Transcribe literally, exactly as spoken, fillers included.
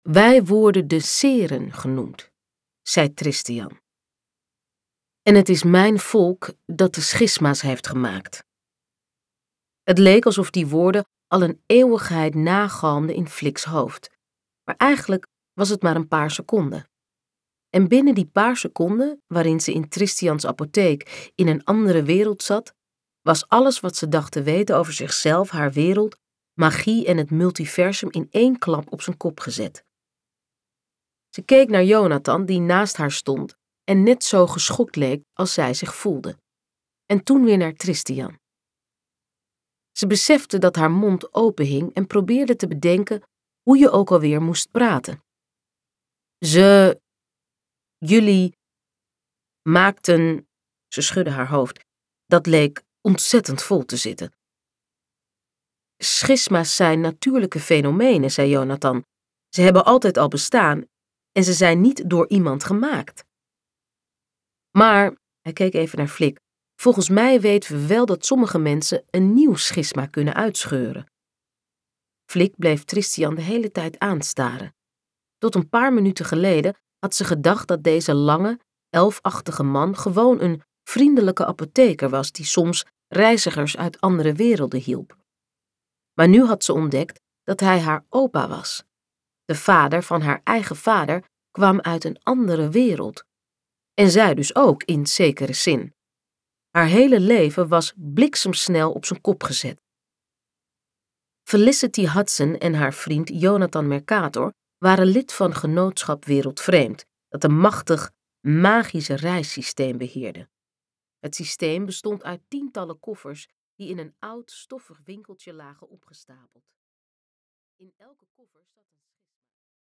Wij worden de Seren genoemd, zei Tristian. En het is mijn volk dat de schisma's heeft gemaakt. Het leek alsof die woorden al een eeuwigheid nagalmden in Flik's hoofd, maar eigenlijk was het maar een paar seconden. En binnen die paar seconden, waarin ze in Tristians apotheek in een andere wereld zat, was alles wat ze dacht te weten over zichzelf, haar wereld, magie en het multiversum in één klap op zijn kop gezet. Ze keek naar Jonathan, die naast haar stond en net zo geschokt leek als zij zich voelde. En toen weer naar Tristian. Ze besefte dat haar mond openhing en probeerde te bedenken hoe je ook alweer moest praten. Ze... Jullie... maakten... Ze schudde haar hoofd. Dat leek ontzettend vol te zitten. Schisma's zijn natuurlijke fenomenen, zei Jonathan. Ze hebben altijd al bestaan en ze zijn niet door iemand gemaakt. Maar, hij keek even naar Flik, volgens mij weten we wel dat sommige mensen een nieuw schisma kunnen uitscheuren. Flik bleef Tristian de hele tijd aanstaren. Tot een paar minuten geleden had ze gedacht dat deze lange, elfachtige man gewoon een vriendelijke apotheker was die soms reizigers uit andere werelden hielp. Maar nu had ze ontdekt dat hij haar opa was. De vader van haar eigen vader kwam uit een andere wereld. En zij dus ook, in zekere zin. Haar hele leven was bliksemsnel op zijn kop gezet. Felicity Hudson en haar vriend Jonathan Mercator waren lid van Genootschap Wereldvreemd, dat een machtig, magische reissysteem beheerde. Het systeem bestond uit tientallen koffers die in een oud, stoffig winkeltje lagen opgestapeld. In elke koffer zat een